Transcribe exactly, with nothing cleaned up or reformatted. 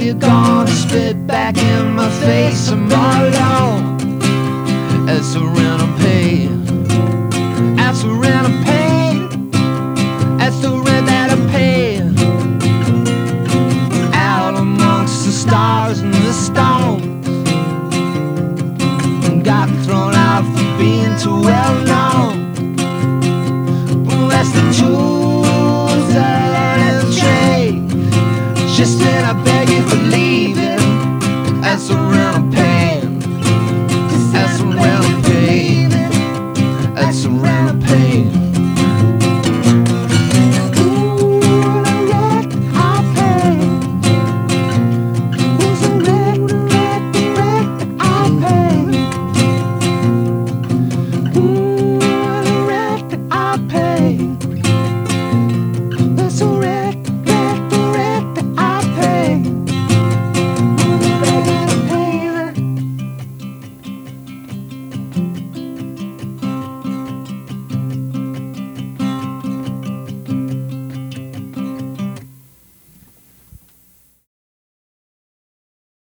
you're gonna spit back in my face. I'm all alone. It's the rent I pay. That's the rent I pay. That's the rent that I pay. Out amongst the stars and the stones. Got thrown out for being too well known. Well, that's the tools I learned in trade. Just then I beg you for leaving. That's the rent I pay.